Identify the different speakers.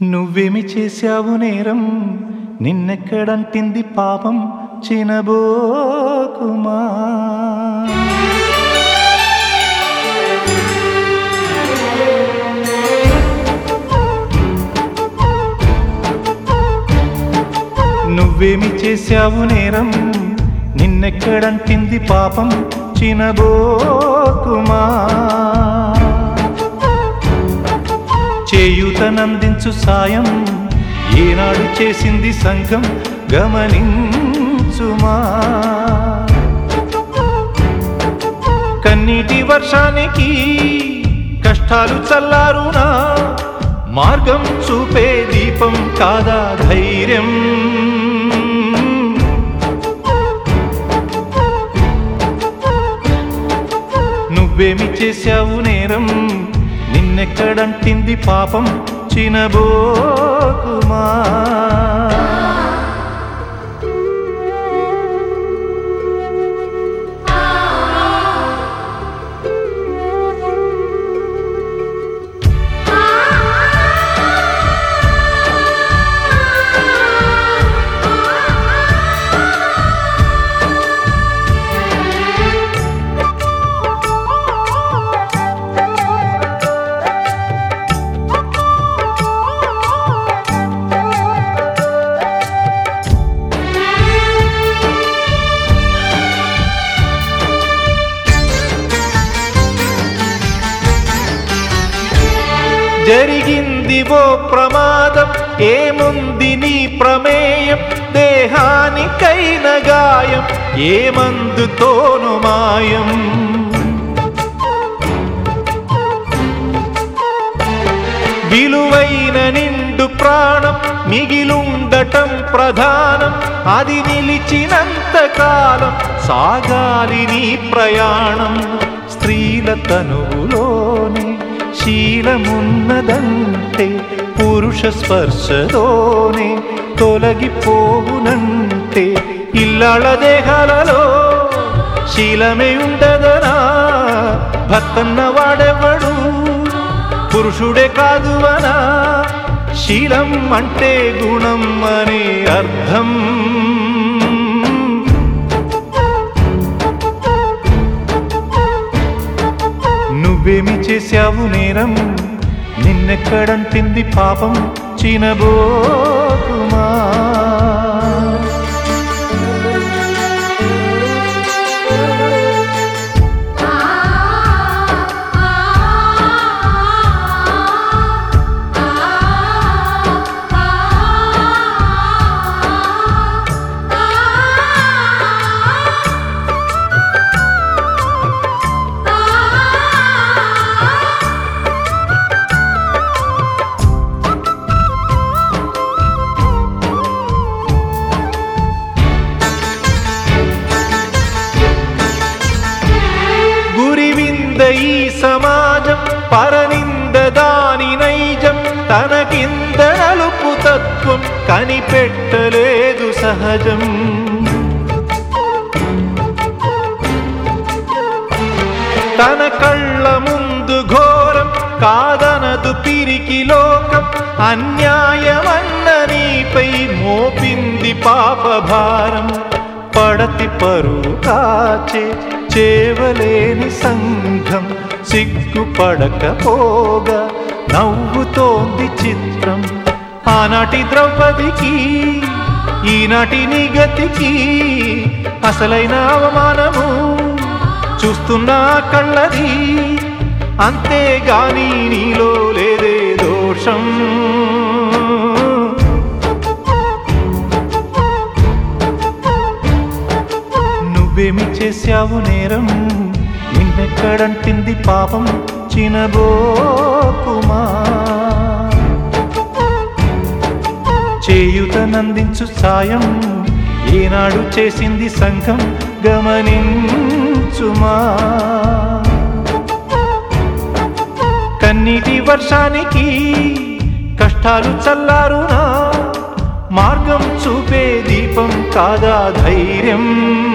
Speaker 1: నువ్వేమి చేశావు నేరం, నిన్నెక్కడంటింది పాపం, చినబోకుమా. నువ్వేమి చేశావు నేరం, నిన్నెక్కడంటింది పాపం, చినబోకుమా. చేయూతనందించు సాయం ఏనాడు చేసింది సంఘం, గమనించుమా. కన్నీటి వర్షానికి కష్టాలు చల్లారునా, మార్గం చూపే దీపం కాదా ధైర్యం. నువ్వేమి చేశావు నేరం, నిన్నెక్కడంటింది పాపం, చినబోకుమా. జరిగింది ఓ ప్రమాదం, ఏముంది నీ ప్రమేయం, దేహానికైన గాయం ఏ మందుతోను మాయం. విలువైన నిండు ప్రాణం మిగిలుండటం ప్రధానం, అది నిలిచినంత కాలం సాగాలి నీ ప్రయాణం. స్త్రీల తనువులోనే శీలమున్నదంటే పురుష స్పర్శతోనే తొలగిపోవునంటే, ఇల్లాళ దేహాలలో శీలమే ఉండదనా, భర్తన్న వాడెవడు పురుషుడే కాదు అనా. శీలం అంటే గుణం అనే అర్థం. నువ్వేమి చేశావు నేరం, నిన్నెక్కడంటింది పాపం, చినబోకుమా. ఈ సమాజం పరనింద దాని నైజం, తన కింద నలుపు తత్వం కనిపెట్టలేదు సహజం. తన కళ్ళ ముందు ఘోరం కాదనదు పిరికి లోకం, అన్యాయమన్న నీపై మోపింది పాపభారం. పడతి పరువు కాచే చేవలేని సంఘం, సిగ్గుపడకపోగా నవ్వుతోంది చిత్రం. ఆనాటి ద్రౌపదికి ఈనాటి నిగతికి అసలైన అవమానము చూస్తున్నా కళ్ళది, అంతేగాని నీలో లేదే దోషం. నువ్వేమి చేశావు నేరం, నిన్నెక్కడంటింది పాపం, చినబోకుమా. చేయూతనందించు సాయం ఏనాడు చేసింది సంఘం, గమనించుమా. కన్నీటి వర్షానికి కష్టాలు చల్లారునా, మార్గం చూపే దీపం కాదా ధైర్యం.